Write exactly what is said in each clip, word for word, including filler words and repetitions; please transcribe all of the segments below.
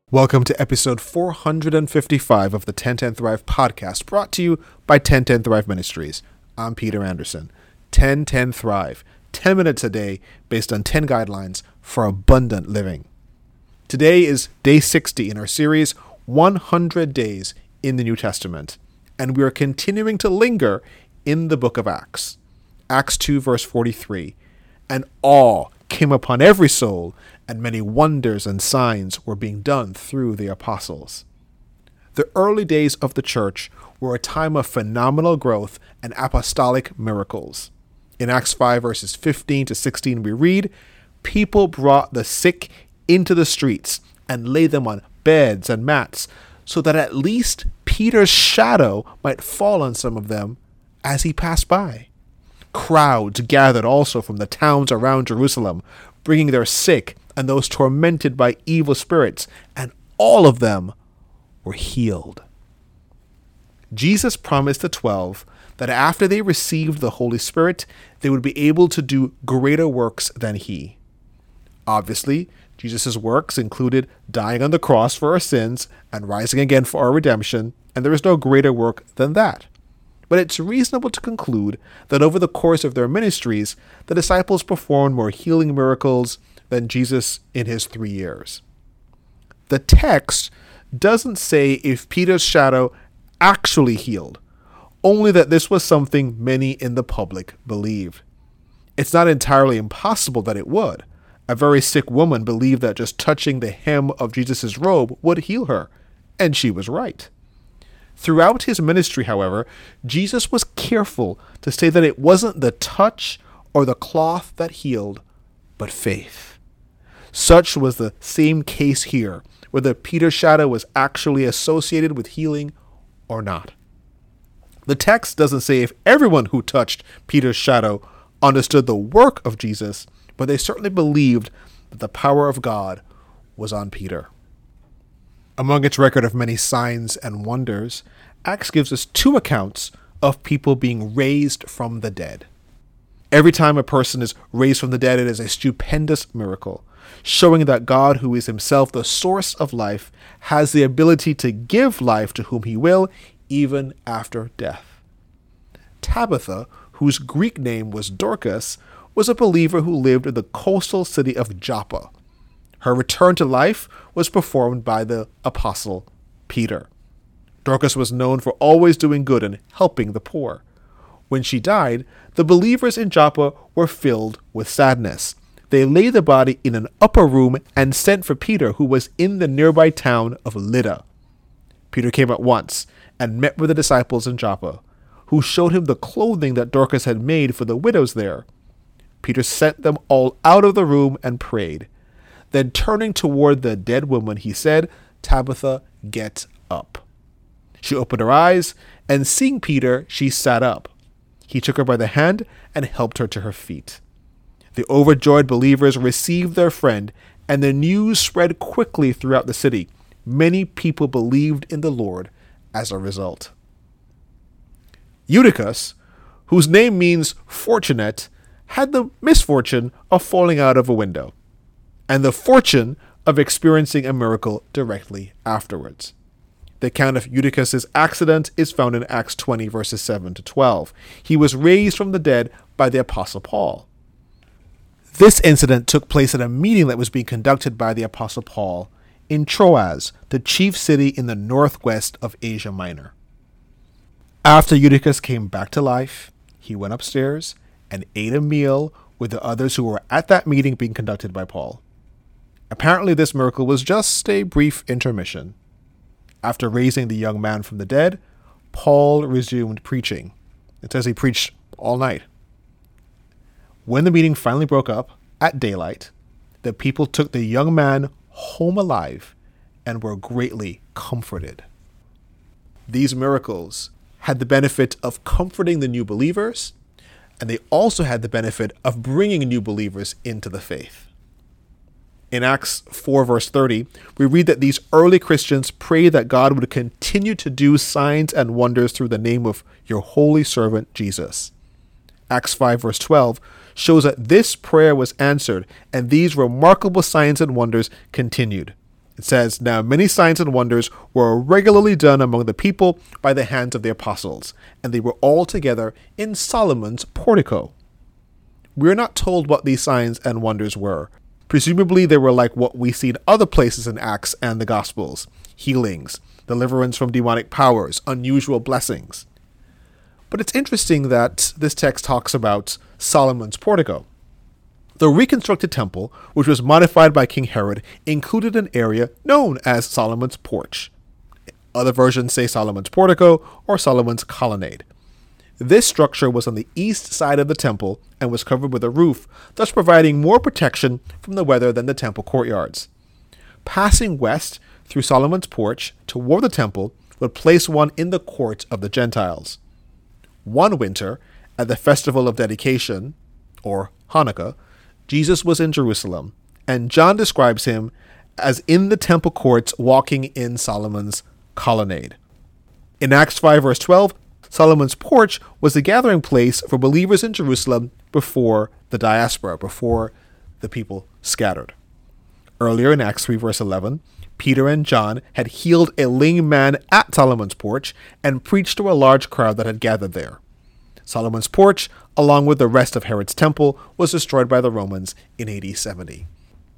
Welcome to episode four hundred fifty-five of the ten ten Thrive podcast, brought to you by ten ten Thrive Ministries. I'm Peter Anderson. ten ten Thrive, ten minutes a day based on ten guidelines for abundant living. Today is day sixty in our series, one hundred Days in the New Testament, and we are continuing to linger in the book of Acts. Acts two verse forty-three, and awe came upon every soul, and many wonders and signs were being done through the apostles. The early days of the church were a time of phenomenal growth and apostolic miracles. In Acts five verses fifteen to sixteen we read, people brought the sick into the streets and laid them on beds and mats, so that at least Peter's shadow might fall on some of them as he passed by. Crowds gathered also from the towns around Jerusalem, bringing their sick and those tormented by evil spirits, and all of them were healed. Jesus promised the twelve that after they received the Holy Spirit, they would be able to do greater works than he. Obviously, Jesus' works included dying on the cross for our sins and rising again for our redemption, and there is no greater work than that. But it's reasonable to conclude that over the course of their ministries, the disciples performed more healing miracles than Jesus in his three years. The text doesn't say if Peter's shadow actually healed, only that this was something many in the public believed. It's not entirely impossible that it would. A very sick woman believed that just touching the hem of Jesus' robe would heal her, and she was right. Throughout his ministry, however, Jesus was careful to say that it wasn't the touch or the cloth that healed, but faith. Such was the same case here, whether Peter's shadow was actually associated with healing or not. The text doesn't say if everyone who touched Peter's shadow understood the work of Jesus, but they certainly believed that the power of God was on Peter. Among its record of many signs and wonders, Acts gives us two accounts of people being raised from the dead. Every time a person is raised from the dead, it is a stupendous miracle, showing that God, who is himself the source of life, has the ability to give life to whom he will, even after death. Tabitha, whose Greek name was Dorcas, was a believer who lived in the coastal city of Joppa. Her return to life was performed by the apostle Peter. Dorcas was known for always doing good and helping the poor. When she died, the believers in Joppa were filled with sadness. They laid the body in an upper room and sent for Peter, who was in the nearby town of Lydda. Peter came at once and met with the disciples in Joppa, who showed him the clothing that Dorcas had made for the widows there. Peter sent them all out of the room and prayed. Then turning toward the dead woman, he said, "Tabitha, get up." She opened her eyes, and seeing Peter, she sat up. He took her by the hand and helped her to her feet. The overjoyed believers received their friend, and the news spread quickly throughout the city. Many people believed in the Lord as a result. Eutychus, whose name means fortunate, had the misfortune of falling out of a window, and the fortune of experiencing a miracle directly afterwards. The account of Eutychus' accident is found in Acts twenty, verses seven to twelve. He was raised from the dead by the Apostle Paul. This incident took place at a meeting that was being conducted by the Apostle Paul in Troas, the chief city in the northwest of Asia Minor. After Eutychus came back to life, he went upstairs and ate a meal with the others who were at that meeting being conducted by Paul. Apparently, this miracle was just a brief intermission. After raising the young man from the dead, Paul resumed preaching. It says he preached all night. When the meeting finally broke up at daylight, the people took the young man home alive and were greatly comforted. These miracles had the benefit of comforting the new believers, and they also had the benefit of bringing new believers into the faith. In Acts four, verse thirty, we read that these early Christians prayed that God would continue to do signs and wonders through the name of your holy servant, Jesus. Acts five, verse twelve, shows that this prayer was answered and these remarkable signs and wonders continued. It says, "Now many signs and wonders were regularly done among the people by the hands of the apostles, and they were all together in Solomon's portico." We are not told what these signs and wonders were. Presumably they were like what we see in other places in Acts and the Gospels: healings, deliverance from demonic powers, unusual blessings. But it's interesting that this text talks about Solomon's portico. The reconstructed temple, which was modified by King Herod, included an area known as Solomon's porch. Other versions say Solomon's portico or Solomon's colonnade. This structure was on the east side of the temple and was covered with a roof, thus providing more protection from the weather than the temple courtyards. Passing west through Solomon's porch toward the temple would place one in the court of the Gentiles. One winter, at the festival of dedication, or Hanukkah, Jesus was in Jerusalem, and John describes him as in the temple courts walking in Solomon's colonnade. In Acts five verse twelve, Solomon's porch was the gathering place for believers in Jerusalem before the diaspora, before the people scattered. Earlier in Acts three verse eleven, Peter and John had healed a lame man at Solomon's porch and preached to a large crowd that had gathered there. Solomon's porch, along with the rest of Herod's temple, was destroyed by the Romans in A D seventy.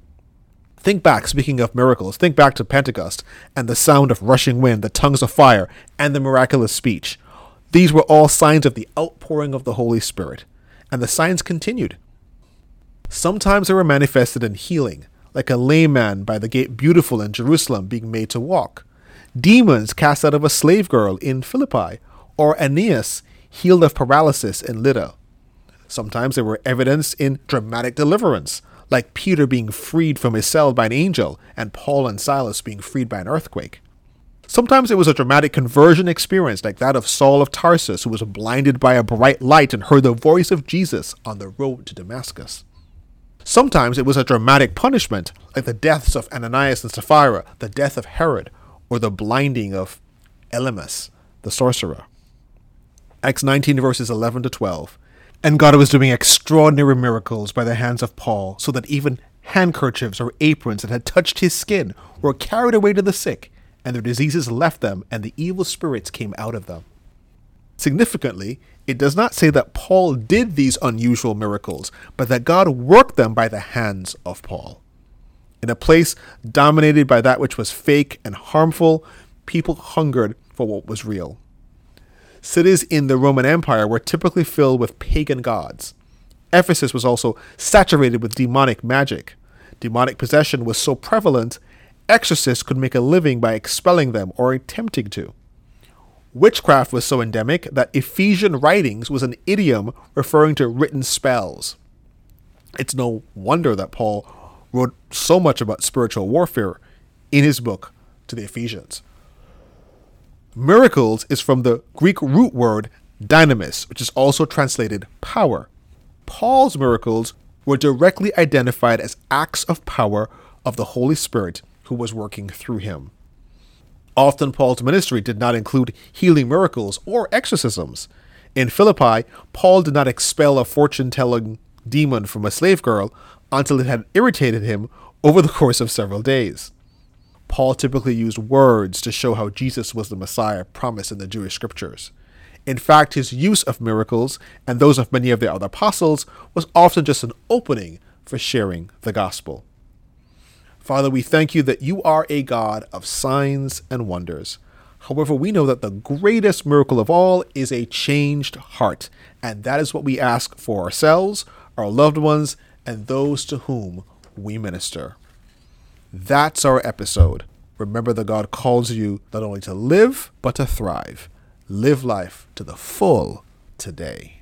Think back, speaking of miracles, think back to Pentecost and the sound of rushing wind, the tongues of fire, and the miraculous speech. These were all signs of the outpouring of the Holy Spirit, and the signs continued. Sometimes they were manifested in healing, like a lame man by the gate Beautiful in Jerusalem being made to walk, demons cast out of a slave girl in Philippi, or Aeneas healed of paralysis in Lydda. Sometimes they were evidenced in dramatic deliverance, like Peter being freed from his cell by an angel and Paul and Silas being freed by an earthquake. Sometimes it was a dramatic conversion experience, like that of Saul of Tarsus, who was blinded by a bright light and heard the voice of Jesus on the road to Damascus. Sometimes it was a dramatic punishment, like the deaths of Ananias and Sapphira, the death of Herod, or the blinding of Elymas, the sorcerer. Acts nineteen verses eleven to twelve. "And God was doing extraordinary miracles by the hands of Paul, so that even handkerchiefs or aprons that had touched his skin were carried away to the sick, and their diseases left them, and the evil spirits came out of them." Significantly, it does not say that Paul did these unusual miracles, but that God worked them by the hands of Paul. In a place dominated by that which was fake and harmful, people hungered for what was real. Cities in the Roman Empire were typically filled with pagan gods. Ephesus was also saturated with demonic magic. Demonic possession was so prevalent, exorcists could make a living by expelling them or attempting to. Witchcraft was so endemic that Ephesian writings was an idiom referring to written spells. It's no wonder that Paul wrote so much about spiritual warfare in his book to the Ephesians. Miracles is from the Greek root word dynamis, which is also translated power. Paul's miracles were directly identified as acts of power of the Holy Spirit who was working through him. Often Paul's ministry did not include healing miracles or exorcisms. In Philippi, Paul did not expel a fortune-telling demon from a slave girl until it had irritated him over the course of several days. Paul typically used words to show how Jesus was the Messiah promised in the Jewish scriptures. In fact, his use of miracles and those of many of the other apostles was often just an opening for sharing the gospel. Father, we thank you that you are a God of signs and wonders. However, we know that the greatest miracle of all is a changed heart, and that is what we ask for ourselves, our loved ones, and those to whom we minister. That's our episode. Remember that God calls you not only to live, but to thrive. Live life to the full today.